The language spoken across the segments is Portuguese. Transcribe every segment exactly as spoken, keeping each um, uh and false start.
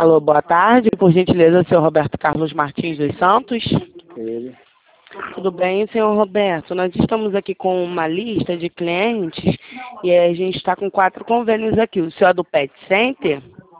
Alô, boa tarde. Por gentileza, senhor Roberto Carlos Martins dos Santos. Ele. Tudo bem, senhor Roberto? Nós estamos aqui com uma lista de clientes e a gente está com quatro convênios aqui. O senhor é do Pet Center?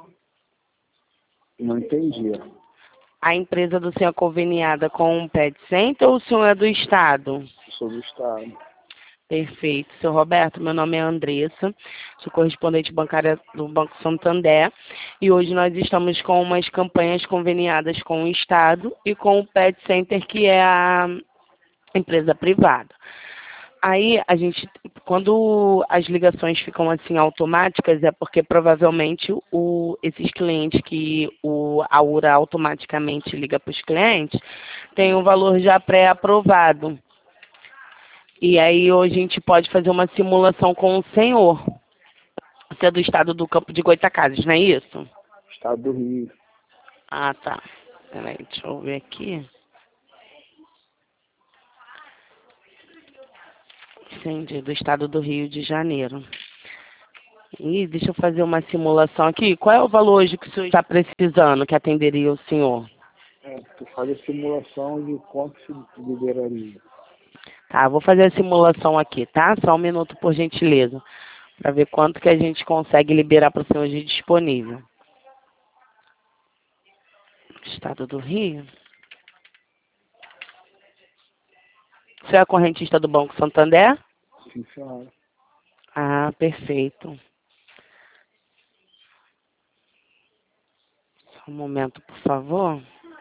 Não entendi. A empresa do senhor é conveniada com o Pet Center ou o senhor é do Estado? Sou do Estado. Perfeito. Senhor Roberto, meu nome é Andressa, sou correspondente bancária do Banco Santander e hoje nós estamos com umas campanhas conveniadas com o Estado e com o Pet Center, que é a empresa privada. Aí, a gente, quando as ligações ficam assim automáticas, é porque provavelmente o, esses clientes que o a URA automaticamente liga para os clientes, tem um valor já pré-aprovado. E aí hoje a gente pode fazer uma simulação com o senhor. Você é do estado do Campo de Goytacazes, não é isso? Estado do Rio. Ah, tá. Peraí, deixa eu ver aqui. Entendi, do estado do Rio de Janeiro. Ih, deixa eu fazer uma simulação aqui. Qual é o valor hoje que o senhor está precisando, que atenderia o senhor? É, tu faz a simulação de quanto se liberaria. Tá, vou fazer a simulação aqui, tá? Só um minuto, por gentileza, para ver quanto que a gente consegue liberar para o senhor de disponível. Estado do Rio. O senhor é correntista do Banco Santander? Sim, senhora. Ah, perfeito. Só um momento, por favor.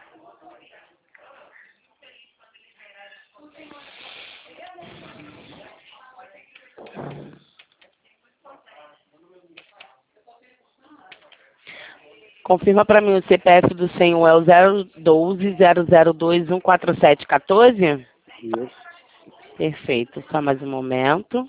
Confirma para mim o C P F do senhor é o zero um dois, zero zero dois, um quatro sete um quatro? Isso. Perfeito. Só mais um momento.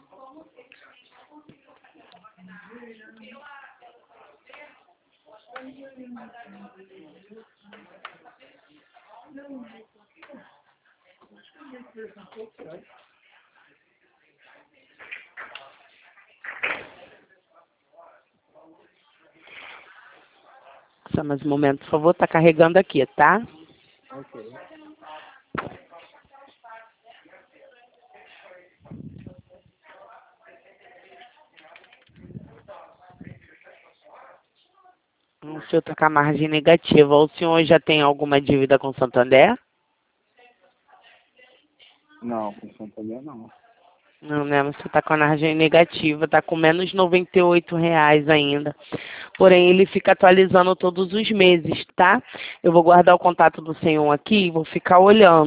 Só mais um momento, por favor. Tá carregando aqui, tá? Ok. O senhor está com a margem negativa. O senhor já tem alguma dívida com o Santander? Não, com Santander não. Não, né? Você está com a margem negativa, está com menos noventa e oito reais ainda. Porém, ele fica atualizando todos os meses, tá? Eu vou guardar o contato do senhor aqui e vou ficar olhando.